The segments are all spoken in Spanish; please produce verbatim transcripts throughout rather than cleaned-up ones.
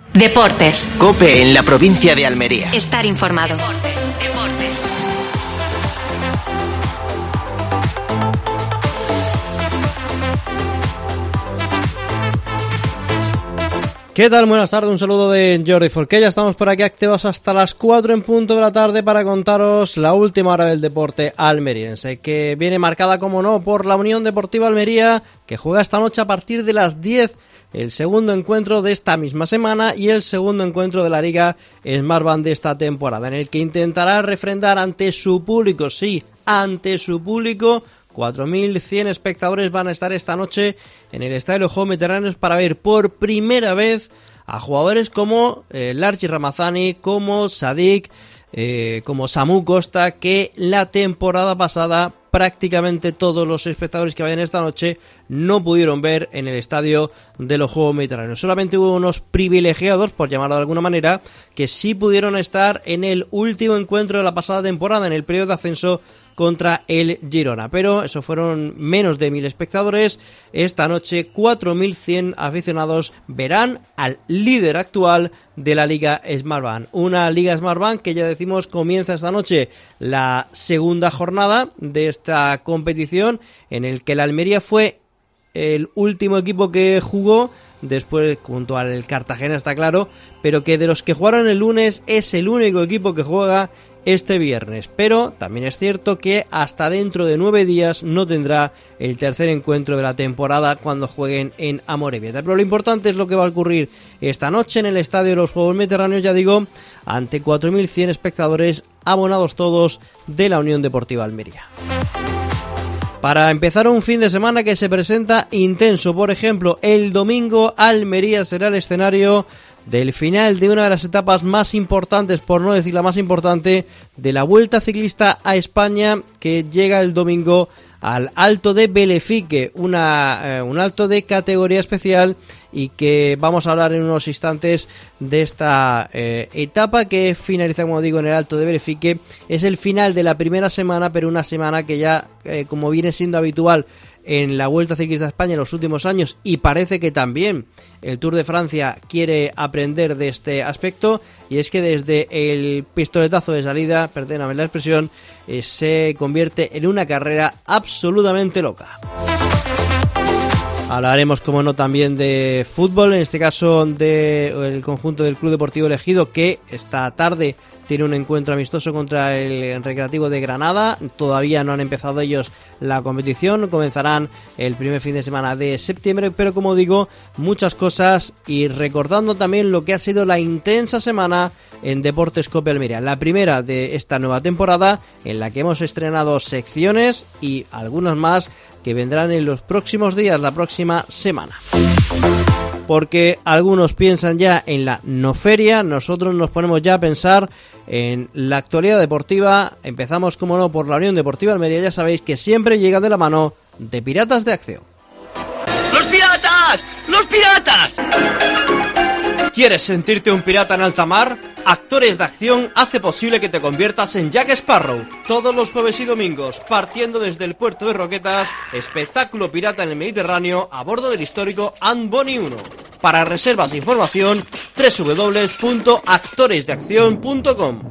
Deportes. COPE en la provincia de Almería. Estar informado. Deportes, deportes. ¿Qué tal? Buenas tardes, un saludo de Jordi Forqué. Ya estamos por aquí activos hasta las cuatro en punto de la tarde para contaros la última hora del deporte almeriense, que viene marcada, como no, por la Unión Deportiva Almería, que juega esta noche a partir de las diez, el segundo encuentro de esta misma semana y el segundo encuentro de la Liga Smartbank de esta temporada, en el que intentará refrendar ante su público, sí, ante su público. cuatro mil cien espectadores van a estar esta noche en el Estadio Juegos Mediterráneos para ver por primera vez a jugadores como eh, Larchi Ramazani, como Sadik, eh, como Samu Costa, que la temporada pasada prácticamente todos los espectadores que vayan esta noche no pudieron ver en el estadio de los Juegos Mediterráneos. Solamente hubo unos privilegiados, por llamarlo de alguna manera, que sí pudieron estar en el último encuentro de la pasada temporada, en el periodo de ascenso contra el Girona, pero eso fueron menos de mil espectadores. Esta noche cuatro mil cien aficionados verán al líder actual de la Liga Smartbank, una Liga Smartbank que ya decimos comienza esta noche la segunda jornada de esta competición, en el que la Almería fue el último equipo que jugó, después junto al Cartagena, está claro, pero que de los que jugaron el lunes es el único equipo que juega este viernes. Pero también es cierto que hasta dentro de nueve días no tendrá el tercer encuentro de la temporada cuando jueguen en Amorebieta. Pero lo importante es lo que va a ocurrir esta noche en el Estadio de los Juegos Mediterráneos, ya digo, ante cuatro mil cien espectadores, abonados todos de la Unión Deportiva Almería. Para empezar un fin de semana que se presenta intenso, por ejemplo, el domingo Almería será el escenario del final de una de las etapas más importantes, por no decir la más importante, de la Vuelta Ciclista a España, que llega el domingo al Alto de Belefique, una, eh, un alto de categoría especial, y que vamos a hablar en unos instantes de esta eh, etapa que finaliza, como digo, en el Alto de Belefique. Es el final de la primera semana, pero una semana que ya, eh, como viene siendo habitual en la Vuelta Ciclista a España en los últimos años, y parece que también el Tour de Francia quiere aprender de este aspecto, y es que desde el pistoletazo de salida, perdóname la expresión, eh, se convierte en una carrera absolutamente loca. Hablaremos, como no, también de fútbol, en este caso del conjunto del Club Deportivo Elegido, que esta tarde tiene un encuentro amistoso contra el Recreativo de Granada. Todavía no han empezado ellos la competición, comenzarán el primer fin de semana de septiembre, pero como digo, muchas cosas, y recordando también lo que ha sido la intensa semana en Deportes COPE Almería, la primera de esta nueva temporada, en la que hemos estrenado secciones y algunas más que vendrán en los próximos días, la próxima semana. Porque algunos piensan ya en la no feria, nosotros nos ponemos ya a pensar en la actualidad deportiva. Empezamos, como no, por la Unión Deportiva Almería. Ya sabéis que siempre llega de la mano de Piratas de Acción. ¡Los piratas! ¡Los piratas! ¿Quieres sentirte un pirata en alta mar? Actores de Acción hace posible que te conviertas en Jack Sparrow. Todos los jueves y domingos, partiendo desde el puerto de Roquetas, espectáculo pirata en el Mediterráneo a bordo del histórico Anne Bonny uno. Para reservas e información, doble u doble u doble u punto actores de acción punto com.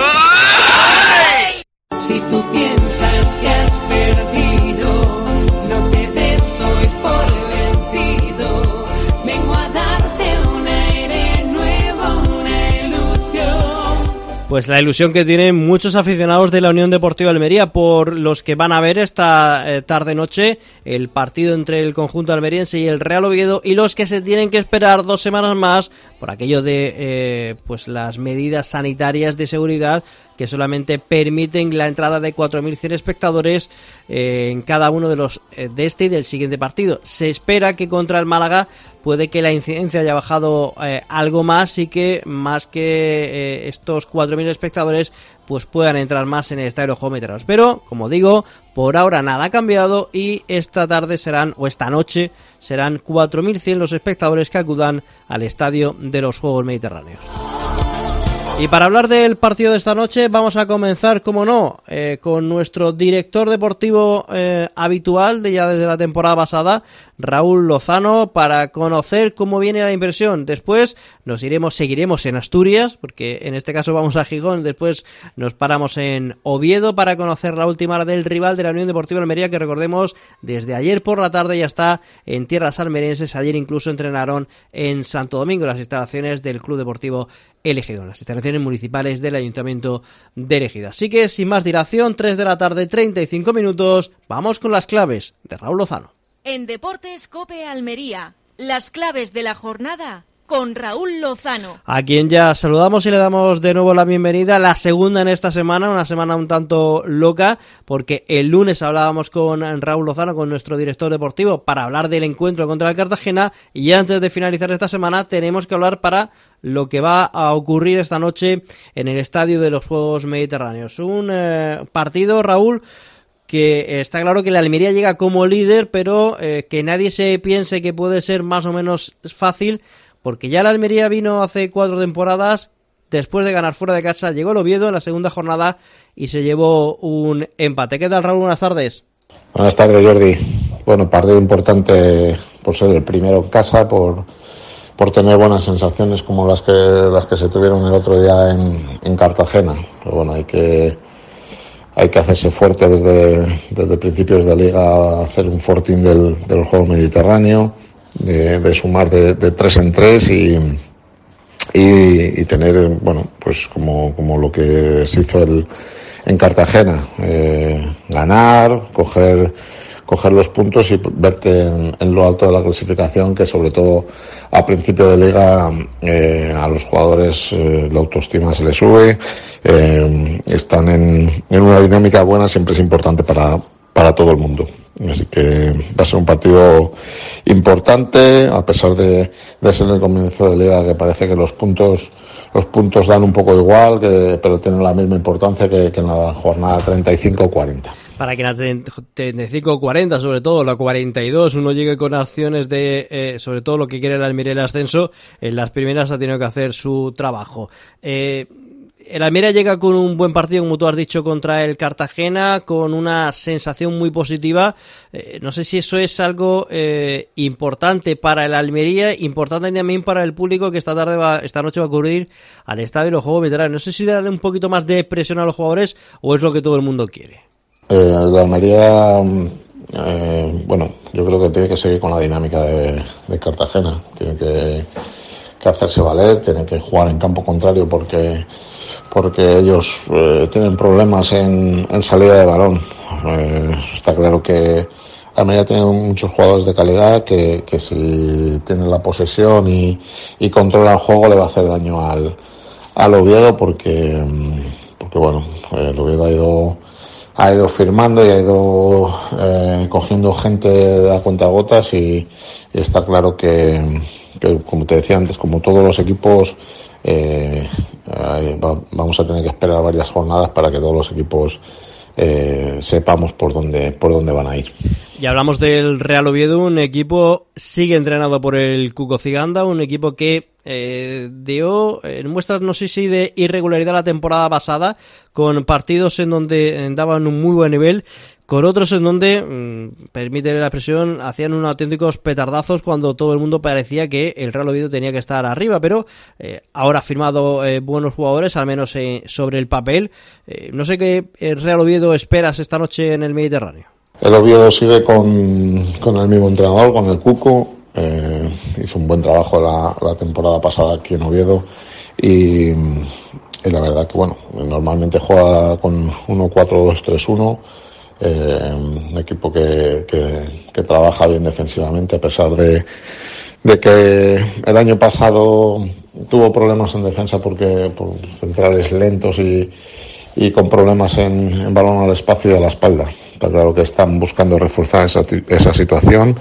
Si tú piensas que has perdido, no te des hoy por vencido. Vengo a darte un aire nuevo, una ilusión. Pues la ilusión que tienen muchos aficionados de la Unión Deportiva Almería, por los que van a ver esta eh, tarde-noche el partido entre el conjunto almeriense y el Real Oviedo, y los que se tienen que esperar dos semanas más por aquello de eh, pues las medidas sanitarias de seguridad que solamente permiten la entrada de cuatro mil cien espectadores eh, en cada uno de los eh, de este y del siguiente partido. Se espera que contra el Málaga puede que la incidencia haya bajado eh, algo más, y que más que eh, estos cuatro mil espectadores pues puedan entrar más en el Estadio de los Juegos Mediterráneos. Pero, como digo, por ahora nada ha cambiado, y esta tarde serán, o esta noche, serán cuatro mil cien los espectadores que acudan al Estadio de los Juegos Mediterráneos. Y para hablar del partido de esta noche vamos a comenzar, como no, eh, con nuestro director deportivo eh, habitual de ya desde la temporada pasada, Raúl Lozano, para conocer cómo viene la inversión. Después nos iremos, seguiremos en Asturias, porque en este caso vamos a Gijón, después nos paramos en Oviedo para conocer la última hora del rival de la Unión Deportiva Almería, que recordemos desde ayer por la tarde ya está en tierras almerienses. Ayer incluso entrenaron en Santo Domingo, las instalaciones del Club Deportivo Elegida, las instalaciones municipales del Ayuntamiento de Elegida. Así que sin más dilación, tres de la tarde, treinta y cinco minutos, vamos con las claves de Raúl Lozano. En Deportes COPE Almería, las claves de la jornada con Raúl Lozano. A quien ya saludamos y le damos de nuevo la bienvenida, la segunda en esta semana, una semana un tanto loca, porque el lunes hablábamos con Raúl Lozano, con nuestro director deportivo, para hablar del encuentro contra el Cartagena, y antes de finalizar esta semana tenemos que hablar para lo que va a ocurrir esta noche en el Estadio de los Juegos Mediterráneos. Un eh, partido, Raúl, que está claro que la Almería llega como líder, pero eh, que nadie se piense que puede ser más o menos fácil, porque ya la Almería vino hace cuatro temporadas, después de ganar fuera de casa, llegó el Oviedo en la segunda jornada y se llevó un empate. ¿Qué tal, Raúl? Buenas tardes. Buenas tardes, Jordi. Bueno, partido importante por ser el primero en casa, por, por tener buenas sensaciones como las que las que se tuvieron el otro día en, en Cartagena. Pero bueno, hay que hay que hacerse fuerte desde, desde principios de liga, hacer un fortín del, del juego mediterráneo, de, de sumar de, de tres en tres y, y, y tener, bueno, pues como, como lo que se hizo el, en Cartagena, eh, ganar, coger coger los puntos y verte en, en lo alto de la clasificación, que sobre todo a principio de liga eh, a los jugadores eh, la autoestima se les sube, eh, están en, en una dinámica buena, siempre es importante para, para todo el mundo. Así que va a ser un partido importante, a pesar de, de ser el comienzo de liga, que parece que los puntos Los puntos dan un poco igual, que, pero tienen la misma importancia que, que en la jornada treinta y cinco cuarenta. Para que en la treinta y cinco cuarenta, sobre todo la cuarenta y dos, uno llegue con acciones de, eh, sobre todo lo que quiere el Almería, el ascenso, en las primeras ha tenido que hacer su trabajo. Eh, El Almería llega con un buen partido, como tú has dicho, contra el Cartagena, con una sensación muy positiva. Eh, no sé si eso es algo eh, importante para el Almería, importante también para el público que esta tarde va, esta noche va a acudir al estadio de los Juegos Veteranos. No sé si darle un poquito más de presión a los jugadores o es lo que todo el mundo quiere. Eh, el Almería, eh, bueno, yo creo que tiene que seguir con la dinámica de, de Cartagena. Tiene que, que hacerse valer, tiene que jugar en campo contrario porque porque ellos eh, tienen problemas en, en salida de balón. Eh, está claro que Almería tiene muchos jugadores de calidad que, que si tienen la posesión y, y controla el juego le va a hacer daño al, al Oviedo, porque, porque bueno, el Oviedo ha ido, ha ido firmando y ha ido eh, cogiendo gente a cuentagotas y, y está claro que, que, como te decía antes, como todos los equipos, Eh, eh, va, vamos a tener que esperar varias jornadas para que todos los equipos eh, sepamos por dónde por dónde van a ir. Y hablamos del Real Oviedo, un equipo sigue entrenado por el Cuco Ciganda, un equipo que eh, dio en muestras, no sé si de irregularidad la temporada pasada, con partidos en donde daban un muy buen nivel, con otros en donde, mmm, permíteme la expresión, hacían unos auténticos petardazos cuando todo el mundo parecía que el Real Oviedo tenía que estar arriba, pero eh, ahora ha firmado eh, buenos jugadores, al menos eh, sobre el papel. Eh, no sé qué el Real Oviedo esperas esta noche en el Mediterráneo. El Oviedo sigue con, con el mismo entrenador, con el Cuco. Eh, hizo un buen trabajo la, la temporada pasada aquí en Oviedo y, y la verdad que bueno, normalmente juega con uno cuatro dos tres uno. Eh, un equipo que, que, que trabaja bien defensivamente, a pesar de, de que el año pasado tuvo problemas en defensa porque por centrales lentos y, y con problemas en, en balón al espacio y a la espalda. Está claro que están buscando reforzar esa, esa situación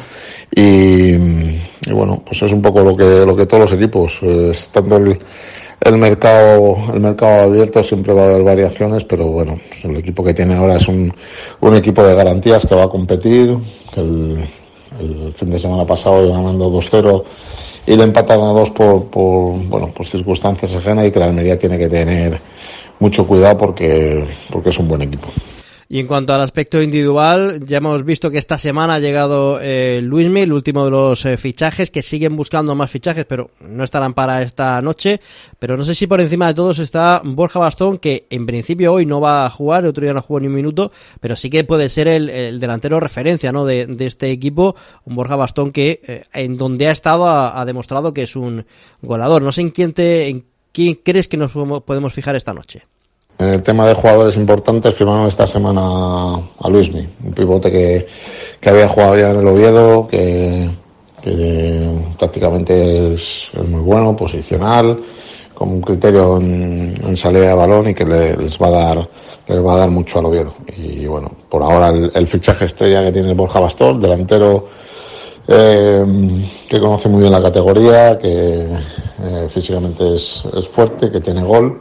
y, y bueno, pues es un poco lo que lo que todos los equipos, eh, estando el El mercado, el mercado abierto, siempre va a haber variaciones, pero bueno, el equipo que tiene ahora es un, un equipo de garantías que va a competir, que el, el fin de semana pasado iba ganando dos cero y le empataron a dos por, por bueno, pues circunstancias ajenas, y que la Almería tiene que tener mucho cuidado porque, porque es un buen equipo. Y en cuanto al aspecto individual, ya hemos visto que esta semana ha llegado eh, Luismi, el último de los eh, fichajes, que siguen buscando más fichajes, pero no estarán para esta noche. Pero no sé si por encima de todos está Borja Bastón, que en principio hoy no va a jugar, el otro día no jugó ni un minuto, pero sí que puede ser el, el delantero referencia, ¿no?, de, de este equipo. Un Borja Bastón que eh, en donde ha estado ha, ha demostrado que es un goleador. No sé en quién, te, en quién crees que nos podemos fijar esta noche. En el tema de jugadores importantes, firmaron esta semana a Luismi, un pivote que, que había jugado ya en el Oviedo, que, que tácticamente es, es muy bueno, posicional, con un criterio en, en salida de balón, y que le, les va a dar les va a dar mucho al Oviedo. Y bueno, por ahora el, el fichaje estrella que tiene Borja Bastón, delantero eh, que conoce muy bien la categoría, que eh, físicamente es, es fuerte, que tiene gol,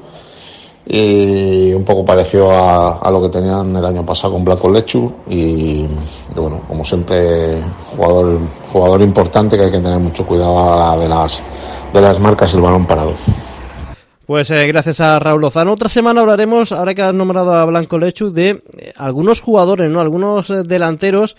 y un poco parecido a, a lo que tenían el año pasado con Blanco Lechu, y, y bueno, como siempre, jugador jugador importante, que hay que tener mucho cuidado a la hora de las de las marcas el balón parado. Pues eh, gracias a Raúl Lozano. Otra semana hablaremos, ahora que has nombrado a Blanco Lechu, de eh, algunos jugadores, ¿no?, algunos eh, delanteros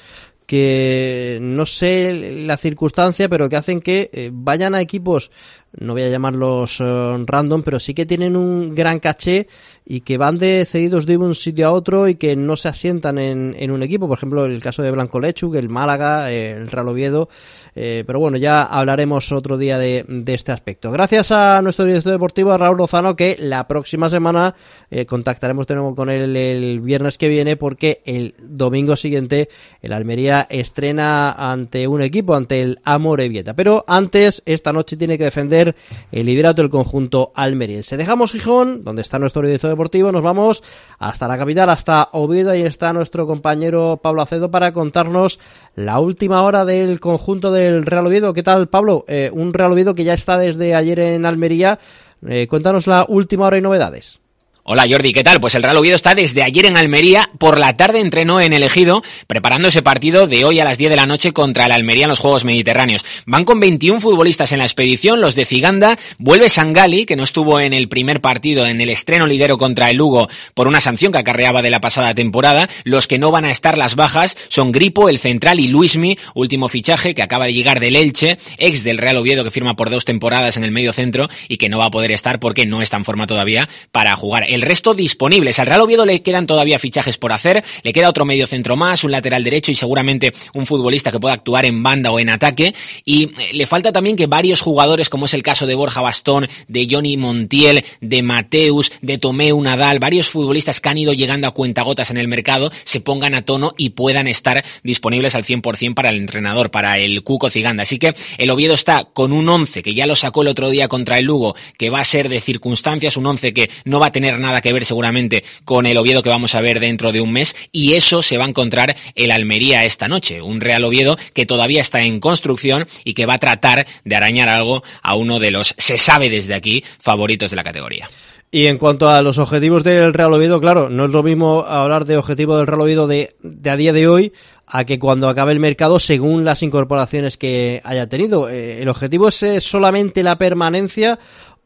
que no sé la circunstancia, pero que hacen que eh, vayan a equipos, no voy a llamarlos uh, random, pero sí que tienen un gran caché, y que van de cedidos de un sitio a otro y que no se asientan en, en un equipo. Por ejemplo, el caso de Blanco Lechu, el Málaga, eh, el Real Oviedo, eh, pero bueno, ya hablaremos otro día de, de este aspecto. Gracias a nuestro director deportivo, a Raúl Lozano, que la próxima semana eh, contactaremos de nuevo con él el viernes que viene, porque el domingo siguiente el Almería estrena ante un equipo, ante el Amorebieta. Pero antes, esta noche tiene que defender el liderato del conjunto almeriense. Dejamos Gijón, donde está nuestro director deportivo, nos vamos hasta la capital, hasta Oviedo. Ahí está nuestro compañero Pablo Acedo para contarnos la última hora del conjunto del Real Oviedo. ¿Qué tal, Pablo? Eh, un Real Oviedo que ya está desde ayer en Almería. Eh, cuéntanos la última hora y novedades. Hola Jordi, ¿qué tal? Pues el Real Oviedo está desde ayer en Almería, por la tarde entrenó en El Ejido, preparando ese partido de hoy a las diez de la noche contra el Almería en los Juegos Mediterráneos. Van con veintiún futbolistas en la expedición, los de Ciganda, vuelve Sangali, que no estuvo en el primer partido, en el estreno liguero contra el Lugo, por una sanción que acarreaba de la pasada temporada. Los que no van a estar, las bajas, son Gripo, el central, y Luismi, último fichaje, que acaba de llegar del Elche, ex del Real Oviedo, que firma por dos temporadas en el medio centro, y que no va a poder estar porque no está en forma todavía para jugar. El resto disponibles. Al Real Oviedo le quedan todavía fichajes por hacer, le queda otro medio centro más, un lateral derecho y seguramente un futbolista que pueda actuar en banda o en ataque, y le falta también que varios jugadores, como es el caso de Borja Bastón, de Johnny Montiel, de Mateus, de Tomeu Nadal, varios futbolistas que han ido llegando a cuentagotas en el mercado, se pongan a tono y puedan estar disponibles al cien por ciento para el entrenador, para el Cuco Ciganda. Así que el Oviedo está con un once que ya lo sacó el otro día contra el Lugo, que va a ser de circunstancias, un once que no va a tener nada que ver seguramente con el Oviedo que vamos a ver dentro de un mes, y eso se va a encontrar el Almería esta noche, un Real Oviedo que todavía está en construcción y que va a tratar de arañar algo a uno de los, se sabe desde aquí, favoritos de la categoría. Y en cuanto a los objetivos del Real Oviedo, claro, no es lo mismo hablar de objetivo del Real Oviedo de, de a día de hoy a que cuando acabe el mercado, según las incorporaciones que haya tenido. Eh, ¿el objetivo es eh, solamente la permanencia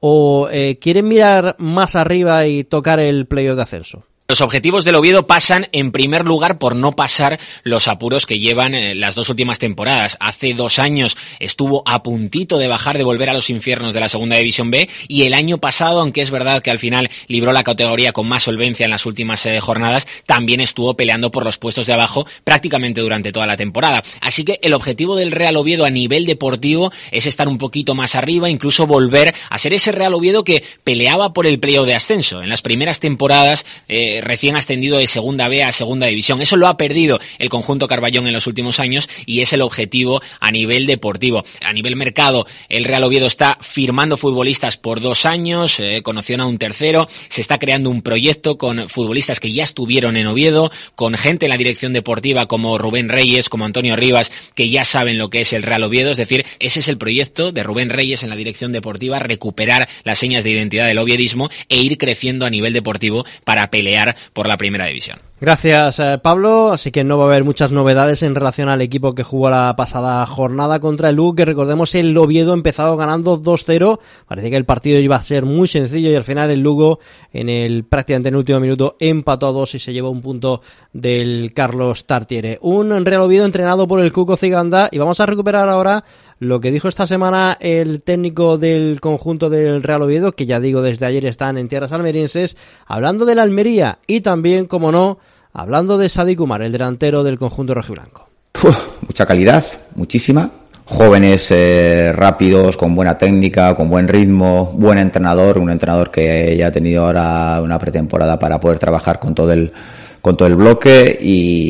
o eh, quieren mirar más arriba y tocar el playoff de ascenso? Los objetivos del Oviedo pasan, en primer lugar, por no pasar los apuros que llevan eh, las dos últimas temporadas. Hace dos años estuvo a puntito de bajar, de volver a los infiernos de la Segunda División B, y el año pasado, aunque es verdad que al final libró la categoría con más solvencia en las últimas eh, jornadas, también estuvo peleando por los puestos de abajo prácticamente durante toda la temporada. Así que el objetivo del Real Oviedo a nivel deportivo es estar un poquito más arriba, incluso volver a ser ese Real Oviedo que peleaba por el playoff de ascenso. En las primeras temporadas, eh, recién ascendido de Segunda B a Segunda División. Eso lo ha perdido el conjunto Carballón en los últimos años y es el objetivo a nivel deportivo. A nivel mercado, el Real Oviedo está firmando futbolistas por dos años, eh, con opción a un tercero. Se está creando un proyecto con futbolistas que ya estuvieron en Oviedo, con gente en la dirección deportiva como Rubén Reyes, como Antonio Rivas, que ya saben lo que es el Real Oviedo. Es decir, ese es el proyecto de Rubén Reyes en la dirección deportiva, recuperar las señas de identidad del oviedismo e ir creciendo a nivel deportivo para pelear por la primera división. Gracias, eh, Pablo. Así que no va a haber muchas novedades en relación al equipo que jugó la pasada jornada contra el Lugo, que recordemos el Oviedo empezado ganando dos cero. Parecía que el partido iba a ser muy sencillo y al final el Lugo en el prácticamente en el último minuto empató a dos y se llevó un punto del Carlos Tartiere. Un Real Oviedo entrenado por el Cuco Ciganda, y vamos a recuperar ahora lo que dijo esta semana el técnico del conjunto del Real Oviedo, que ya digo desde ayer están en tierras almerienses, hablando de la Almería y también, como no, hablando de Sadik Umar, el delantero del conjunto rojiblanco. Uf, mucha calidad, muchísima. Jóvenes, eh, rápidos, con buena técnica, con buen ritmo, buen entrenador, un entrenador que ya ha tenido ahora una pretemporada para poder trabajar con todo el con todo el bloque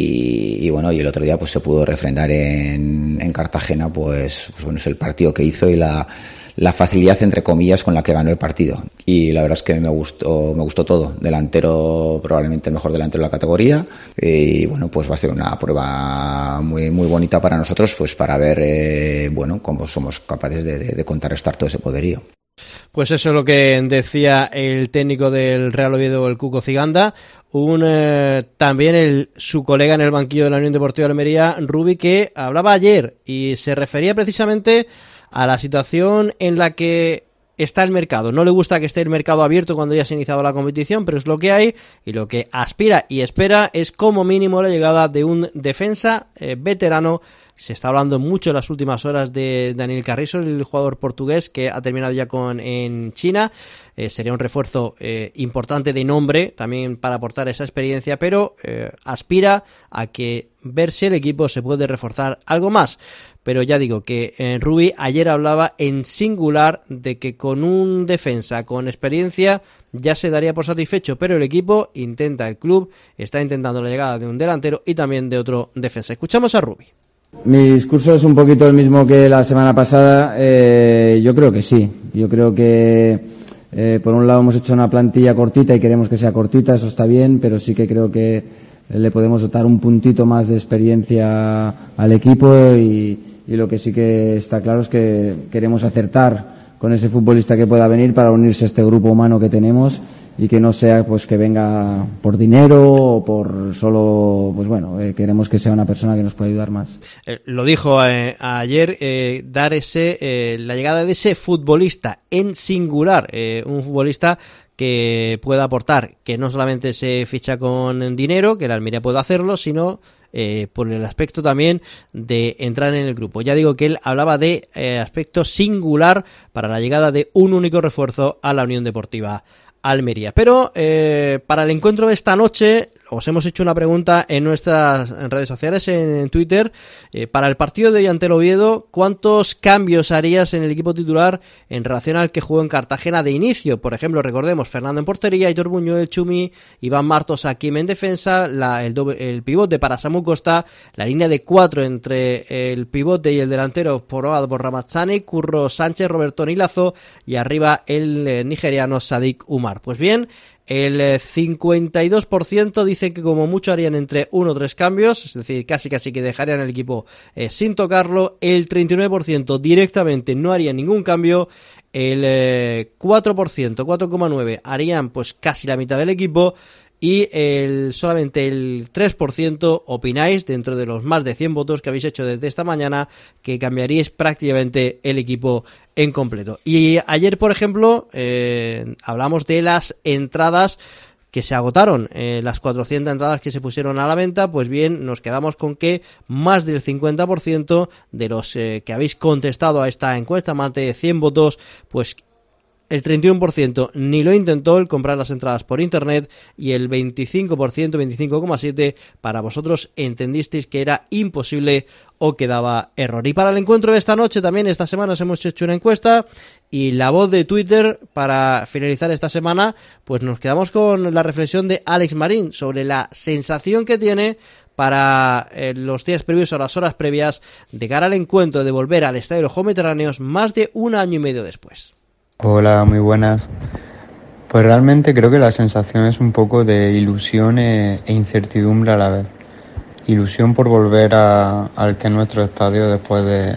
y, y bueno, y el otro día pues se pudo refrendar en, en Cartagena, pues, pues bueno, es el partido que hizo y la la facilidad, entre comillas, con la que ganó el partido. Y la verdad es que me gustó, me gustó todo. Delantero, probablemente el mejor delantero de la categoría. Y bueno, pues va a ser una prueba muy, muy bonita para nosotros, pues para ver, eh, bueno, cómo somos capaces de, de, de contrarrestar todo ese poderío. Pues eso es lo que decía el técnico del Real Oviedo, el Cuco Ciganda. Un, eh, también el, su colega en el banquillo de la Unión Deportiva de Almería, Rubi, que hablaba ayer y se refería precisamente a la situación en la que está el mercado. No le gusta que esté el mercado abierto cuando ya se ha iniciado la competición, pero es lo que hay, y lo que aspira y espera es como mínimo la llegada de un defensa eh, veterano. Se está hablando mucho en las últimas horas de Daniel Carrizo, el jugador portugués que ha terminado ya con en China. Eh, sería un refuerzo eh, importante de nombre también para aportar esa experiencia, pero eh, aspira a que ver si el equipo se puede reforzar algo más. Pero ya digo que eh, Rubi ayer hablaba en singular de que con un defensa con experiencia ya se daría por satisfecho, pero el equipo intenta, el club está intentando la llegada de un delantero y también de otro defensa. Escuchamos a Rubi. Mi discurso es un poquito el mismo que la semana pasada. Eh, yo creo que sí. Yo creo que eh, por un lado hemos hecho una plantilla cortita y queremos que sea cortita, eso está bien, pero sí que creo que le podemos dotar un puntito más de experiencia al equipo y, y lo que sí que está claro es que queremos acertar con ese futbolista que pueda venir para unirse a este grupo humano que tenemos y que no sea pues que venga por dinero o por solo, pues bueno, eh, queremos que sea una persona que nos pueda ayudar más. Eh, lo dijo eh, ayer, eh, dar ese eh, la llegada de ese futbolista en singular, eh, un futbolista que pueda aportar, que no solamente se ficha con dinero, que la Almería pueda hacerlo, sino eh, por el aspecto también de entrar en el grupo. Ya digo que él hablaba de eh, aspecto singular para la llegada de un único refuerzo a la Unión Deportiva Almería. Pero eh, para el encuentro de esta noche os hemos hecho una pregunta en nuestras redes sociales, en, en Twitter, eh, para el partido de hoy ante el Oviedo, ¿cuántos cambios harías en el equipo titular en relación al que jugó en Cartagena de inicio? Por ejemplo, recordemos, Fernando en portería, Aitor Buñuel, Chumi, Iván Martos, Hakim en defensa, la, el, doble, el pivote para Samu Costa, la línea de cuatro entre el pivote y el delantero formado por Ramazzani, Curro Sánchez, Roberto Nilazo y arriba el eh, nigeriano Sadik Umar. Pues bien, el cincuenta y dos por ciento dice que como mucho harían entre uno o tres cambios, es decir, casi casi que dejarían el equipo eh, sin tocarlo. El treinta y nueve por ciento directamente no harían ningún cambio. El eh, cuatro por ciento, cuatro coma nueve por ciento harían pues casi la mitad del equipo. Y el, solamente el tres por ciento opináis, dentro de los más de cien votos que habéis hecho desde esta mañana, que cambiaríais prácticamente el equipo en completo. Y ayer, por ejemplo, eh, hablamos de las entradas que se agotaron, eh, las cuatrocientas entradas que se pusieron a la venta. Pues bien, nos quedamos con que más del cincuenta por ciento de los eh, que habéis contestado a esta encuesta, más de cien votos, pues el treinta y uno por ciento ni lo intentó, el comprar las entradas por internet, y el veinticinco por ciento, veinticinco coma siete por ciento para vosotros entendisteis que era imposible o que daba error. Y para el encuentro de esta noche también, esta semana os hemos hecho una encuesta, y la voz de Twitter para finalizar esta semana, pues nos quedamos con la reflexión de Alex Marín sobre la sensación que tiene para eh, los días previos o las horas previas de cara al encuentro de volver al Estadio de los Juegos Mediterráneos más de un año y medio después. Hola, muy buenas. Pues realmente creo que la sensación es un poco de ilusión e, e incertidumbre a la vez. Ilusión por volver a, al que es nuestro estadio después de,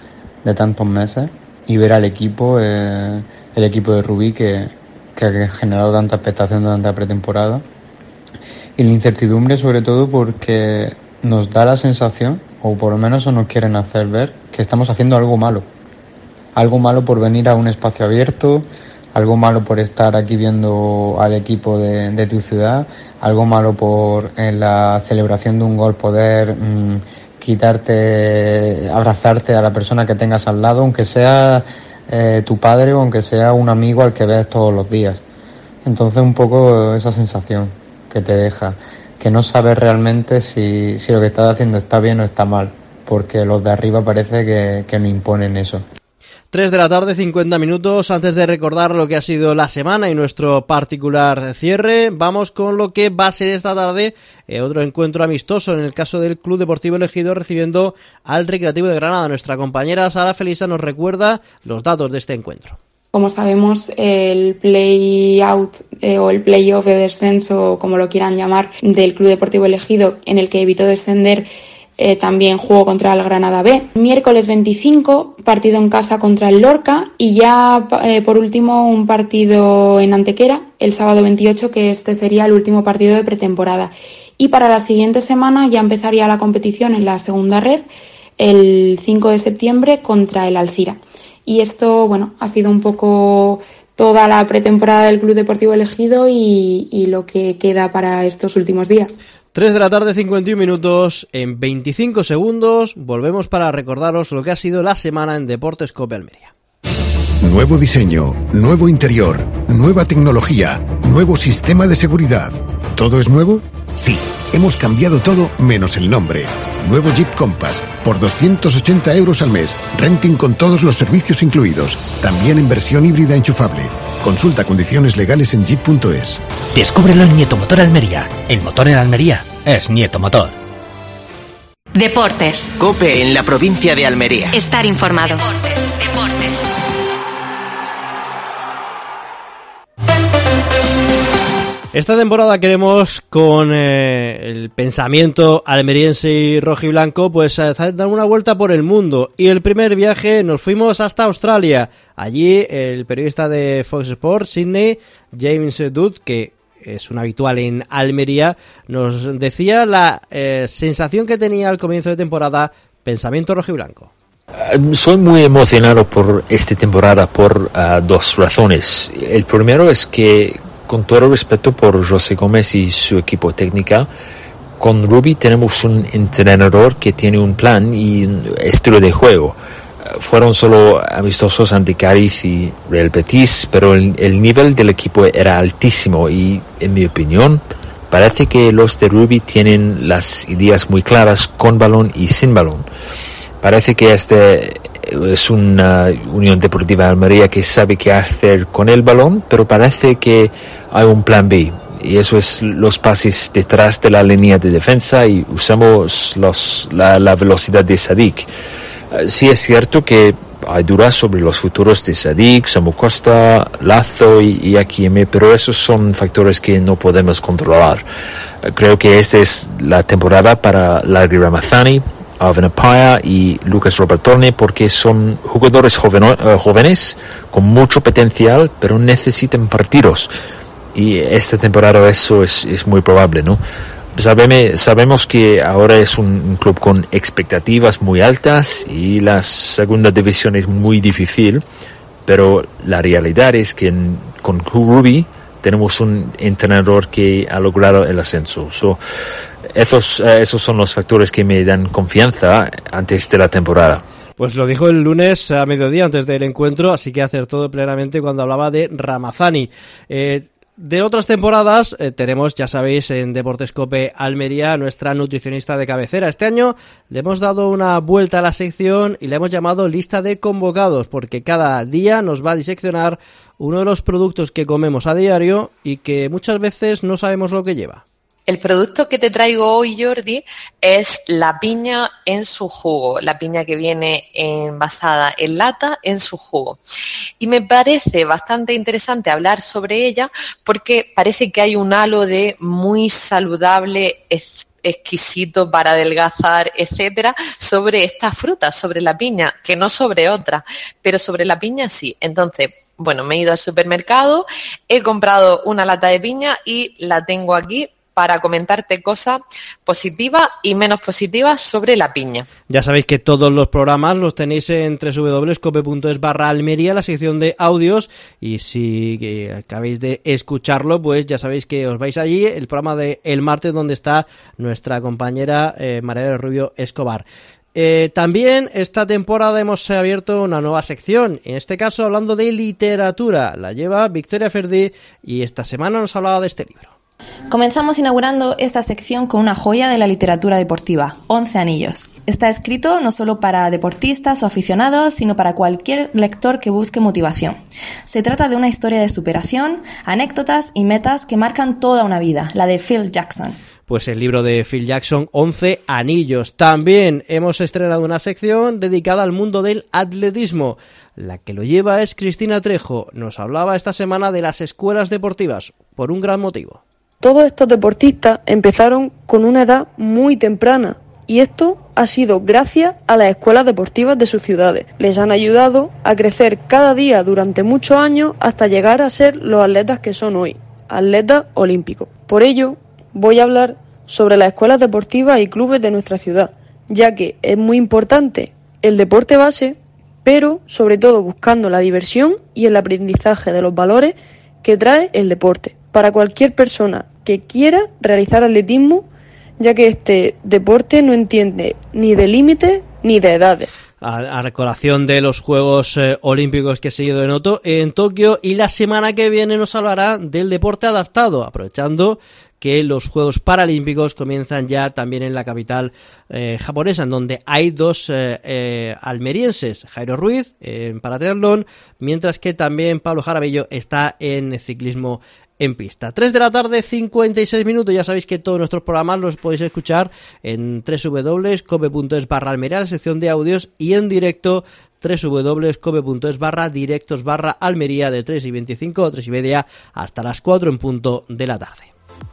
de tantos meses y ver al equipo, eh, el equipo de Rubí que, que ha generado tanta expectación durante la pretemporada. Y la incertidumbre sobre todo porque nos da la sensación, o por lo menos eso nos quieren hacer ver, que estamos haciendo algo malo. Algo malo por venir a un espacio abierto, algo malo por estar aquí viendo al equipo de, de tu ciudad, algo malo por en la celebración de un gol poder mmm, quitarte, abrazarte a la persona que tengas al lado, aunque sea eh, tu padre o aunque sea un amigo al que ves todos los días. Entonces un poco esa sensación que te deja, que no sabes realmente si, si lo que estás haciendo está bien o está mal, porque los de arriba parece que, que no imponen eso. tres de la tarde, cincuenta minutos. Antes de recordar lo que ha sido la semana y nuestro particular cierre, vamos con lo que va a ser esta tarde eh, otro encuentro amistoso, en el caso del Club Deportivo Elegido recibiendo al Recreativo de Granada. Nuestra compañera Sara Felisa nos recuerda los datos de este encuentro. Como sabemos, el play-out eh, o el play-off de descenso, como lo quieran llamar, del Club Deportivo Elegido, en el que evitó descender, Eh, también jugó contra el Granada B. Miércoles veinticinco, partido en casa contra el Lorca, y ya eh, por último un partido en Antequera el sábado veintiocho, que este sería el último partido de pretemporada. Y para la siguiente semana ya empezaría la competición en la segunda red el cinco de septiembre contra el Alcira. Y esto, bueno, ha sido un poco toda la pretemporada del Club Deportivo Elegido y, y lo que queda para estos últimos días. tres de la tarde, cincuenta y un minutos. En veinticinco segundos volvemos para recordaros lo que ha sido la semana en Deportes Cope Almería. Nuevo diseño, nuevo interior, nueva tecnología, nuevo sistema de seguridad. ¿Todo es nuevo? Sí, hemos cambiado todo menos el nombre. Nuevo Jeep Compass, por doscientos ochenta euros al mes, renting con todos los servicios incluidos, también en versión híbrida enchufable. Consulta condiciones legales en jeep punto es. Descúbrelo en Nieto Motor Almería. El motor en Almería es Nieto Motor. Deportes. COPE en la provincia de Almería. Estar informado. Deportes, deportes. Esta temporada queremos, con eh, el pensamiento almeriense y rojiblanco, pues dar una vuelta por el mundo. Y el primer viaje nos fuimos hasta Australia. Allí el periodista de Fox Sports, Sydney, James Dudd, que es un habitual en Almería, nos decía la eh, sensación que tenía al comienzo de temporada, pensamiento rojiblanco. Soy muy emocionado por esta temporada por uh, dos razones. El primero es que, con todo respeto por José Gómez y su equipo técnico, con Rubi tenemos un entrenador que tiene un plan y un estilo de juego. Fueron solo amistosos ante Cádiz y Real Betis, pero el, el nivel del equipo era altísimo y, en mi opinión, parece que los de Rubi tienen las ideas muy claras con balón y sin balón. Parece que este es una Unión Deportiva de Almería que sabe qué hacer con el balón, pero parece que hay un plan B, y eso es los pases detrás de la línea de defensa y usamos los, la, la velocidad de Sadik. Uh, sí es cierto que hay dudas sobre los futuros de Sadik, Samu Costa, Lazo y, y Akieme, pero esos son factores que no podemos controlar. Uh, creo que esta es la temporada para Larry Ramazani, Alvin Apaya y Lucas Robertone, porque son jugadores joven, uh, jóvenes con mucho potencial, pero necesitan partidos, y esta temporada eso es, es muy probable, ¿no? Sabeme, sabemos que ahora es un, un club con expectativas muy altas y la segunda división es muy difícil, pero la realidad es que en, con Rubi tenemos un entrenador que ha logrado el ascenso. So, esos, eh, esos son los factores que me dan confianza antes de la temporada. Pues lo dijo el lunes a mediodía antes del encuentro, así que acertó plenamente cuando hablaba de Ramazani. Eh, de otras temporadas eh, tenemos, ya sabéis, en Deportes Cope Almería, nuestra nutricionista de cabecera. Este año le hemos dado una vuelta a la sección y le hemos llamado lista de convocados, porque cada día nos va a diseccionar uno de los productos que comemos a diario y que muchas veces no sabemos lo que lleva. El producto que te traigo hoy, Jordi, es la piña en su jugo, la piña que viene envasada en lata en su jugo. Y me parece bastante interesante hablar sobre ella porque parece que hay un halo de muy saludable, exquisito para adelgazar, etcétera, sobre esta fruta, sobre la piña, que no sobre otra, pero sobre la piña sí. Entonces, bueno, me he ido al supermercado, he comprado una lata de piña y la tengo aquí para comentarte cosas positivas y menos positivas sobre la piña. Ya sabéis que todos los programas los tenéis en doble u doble u doble u punto cope punto es barra Almería, la sección de audios, y si eh, acabáis de escucharlo, pues ya sabéis que os vais allí, el programa de el martes, donde está nuestra compañera eh, María del Rubio Escobar. Eh, también esta temporada hemos abierto una nueva sección, en este caso hablando de literatura. La lleva Victoria Ferdi y esta semana nos hablaba de este libro. Comenzamos inaugurando esta sección con una joya de la literatura deportiva, Once Anillos. Está escrito no solo para deportistas o aficionados, sino para cualquier lector que busque motivación. Se trata de una historia de superación, anécdotas y metas que marcan toda una vida, la de Phil Jackson. Pues el libro de Phil Jackson, Once Anillos. También hemos estrenado una sección dedicada al mundo del atletismo. La que lo lleva es Cristina Trejo. Nos hablaba esta semana de las escuelas deportivas, por un gran motivo. Todos estos deportistas empezaron con una edad muy temprana, y esto ha sido gracias a las escuelas deportivas de sus ciudades. Les han ayudado a crecer cada día durante muchos años hasta llegar a ser los atletas que son hoy, atletas olímpicos. Por ello, voy a hablar sobre las escuelas deportivas y clubes de nuestra ciudad, ya que es muy importante el deporte base, pero sobre todo buscando la diversión y el aprendizaje de los valores que trae el deporte, para cualquier persona que quiera realizar atletismo, ya que este deporte no entiende ni de límites ni de edades. A, a colación de los Juegos eh, Olímpicos que se llevan en, Oto, en Tokio, y la semana que viene nos hablará del deporte adaptado, aprovechando que los Juegos Paralímpicos comienzan ya también en la capital eh, japonesa, en donde hay dos eh, eh, almerienses, Jairo Ruiz eh, en paratriatlón, mientras que también Pablo Jaramillo está en ciclismo en pista. tres de la tarde, cincuenta y seis minutos. Ya sabéis que todos nuestros programas los podéis escuchar en doble u doble u doble u punto cope punto es barra Almería, la sección de audios, y en directo doble u doble u doble u punto cope punto es barra directos barra Almería, de tres y veinticinco, tres y media hasta las cuatro en punto de la tarde.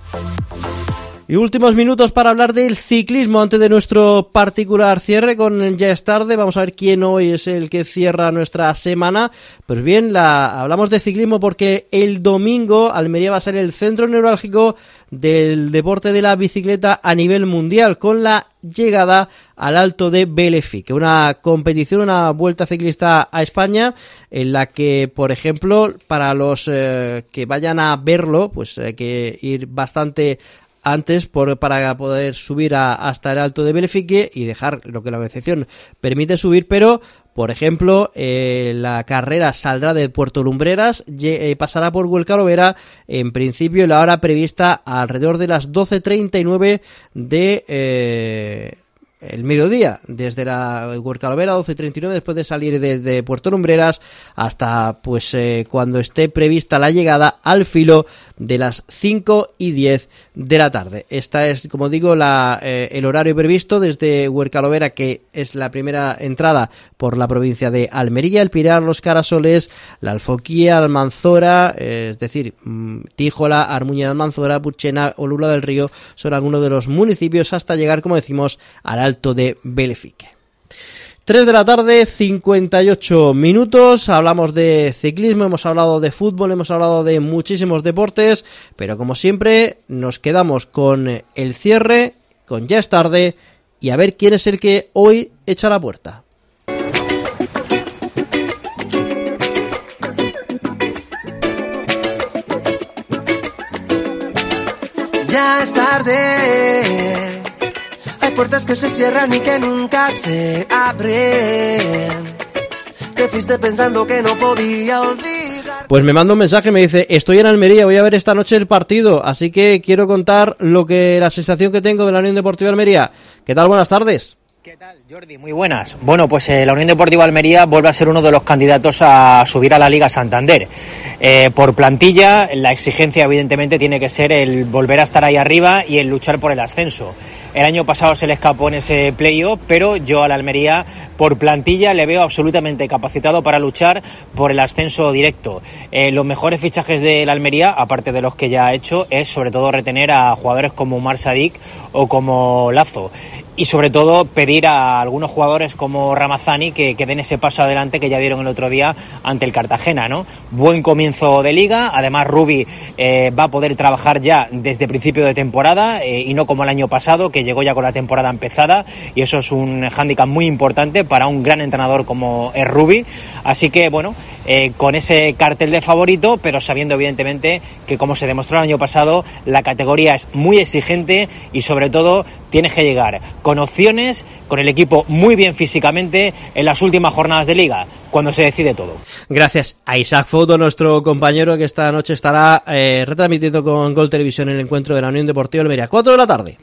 Y últimos minutos para hablar del ciclismo antes de nuestro particular cierre con Ya es tarde. Vamos a ver quién hoy es el que cierra nuestra semana. Pues bien, la, hablamos de ciclismo porque el domingo Almería va a ser el centro neurálgico del deporte de la bicicleta a nivel mundial, con la llegada al Alto de Belefique, una competición, una vuelta ciclista a España, en la que, por ejemplo, para los eh, que vayan a verlo, pues hay que ir bastante antes por, para poder subir a, hasta el Alto de Belefique y dejar lo que la organización permite subir, pero por ejemplo eh, la carrera saldrá de Puerto Lumbreras, eh, pasará por Huelcalovera, en principio la hora prevista alrededor de las doce treinta y nueve de eh, el mediodía, desde la Huercalovera doce treinta y nueve, después de salir de, de Puerto Lumbreras hasta pues eh, cuando esté prevista la llegada al filo de las cinco y diez de la tarde. Esta es, como digo, la eh, el horario previsto desde Huercalovera, que es la primera entrada por la provincia de Almería, el Pilar, Los Carasoles, la Alfoquía, Almanzora, eh, es decir, Tíjola, Armuña de Almanzora, Puchena, Olula del Río, son algunos de los municipios hasta llegar, como decimos, al Alto de Belefique. tres de la tarde, cincuenta y ocho minutos. Hablamos de ciclismo, hemos hablado de fútbol, hemos hablado de muchísimos deportes, pero como siempre nos quedamos con el cierre, con Ya es tarde, y a ver quién es el que hoy echa la puerta. Ya es tarde. Hay puertas que se cierran y que nunca se abren. Te fuiste pensando que no podía olvidar. Pues me manda un mensaje, me dice: estoy en Almería, voy a ver esta noche el partido, así que quiero contar lo que la sensación que tengo de la Unión Deportiva Almería. ¿Qué tal? Buenas tardes. ¿Qué tal, Jordi? Muy buenas. Bueno, pues eh, la Unión Deportiva Almería vuelve a ser uno de los candidatos a subir a la Liga Santander. Eh, por plantilla, la exigencia evidentemente tiene que ser el volver a estar ahí arriba y el luchar por el ascenso. El año pasado se le escapó en ese playoff, pero yo a la Almería por plantilla le veo absolutamente capacitado para luchar por el ascenso directo. Eh, los mejores fichajes de la Almería, aparte de los que ya ha hecho, es sobre todo retener a jugadores como Umar Sadik o como Lazo. Y sobre todo pedir a algunos jugadores como Ramazani que, que den ese paso adelante que ya dieron el otro día ante el Cartagena, ¿no? Buen comienzo de liga, además Rubi eh, va a poder trabajar ya desde principio de temporada eh, y no como el año pasado, que llegó ya con la temporada empezada, y eso es un hándicap muy importante para un gran entrenador como es Rubi. Así que bueno, eh, con ese cartel de favorito, pero sabiendo evidentemente que, como se demostró el año pasado, la categoría es muy exigente y sobre todo tienes que llegar con opciones, con el equipo muy bien físicamente en las últimas jornadas de liga, cuando se decide todo. Gracias a Isaac Foto, nuestro compañero, que esta noche estará eh, retransmitiendo con Gol Televisión el encuentro de la Unión Deportiva Almería. cuatro de la tarde.